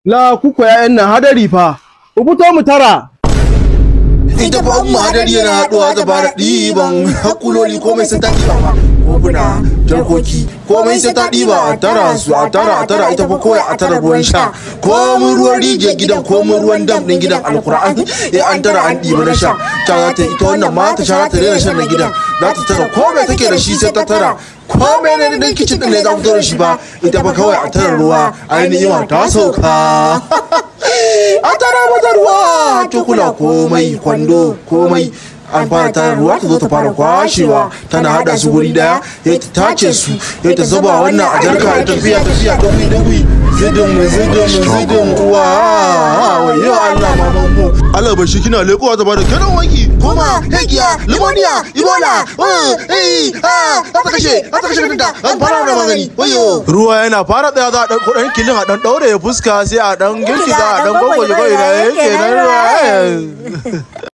La kuka ƴaƴan nan hadari fa. Ku fito mu tara. Ita fa umma hadari yana haɗuwa da bara ɗiban hakuloli komai sai ta ɗiba ba. Kofuna, jarkoki, komai sai ta ɗiba a tara su a tara ita fa kawai a tara ruwan sha. Komin ruwan rijiyar gidan komin ruwan dam ɗin gidan alkur'an an tara an ɗiba na sha. Ta za ta ita wannan ma ta sha ta daina shan na gidan. Za ta tara komai take da shi sai ta tara. Komai ne da kicin ɗin ne za fito da shi ba. Ita fa kawai a tara ruwa ainihin ta sauka. A tara mata ruwa cokula komai kwando komai an fara tara ruwa ta zo ta fara kwashewa tana hada su guri daya ya ta tace su ya ta zuba wannan a jarka ya tafiya dagwi zidin uwa wayo Allah maman mu Allah bashi kina lekowa ta bada kenan wanki kuma hekiya limoniya ibola ta kashe kanta an fara da magani wayo ruwa yana fara tsaya za a dan kudin kilin a dan daure ya fuska sai a dan girki za a dan gogoje kai da yake nan ruwa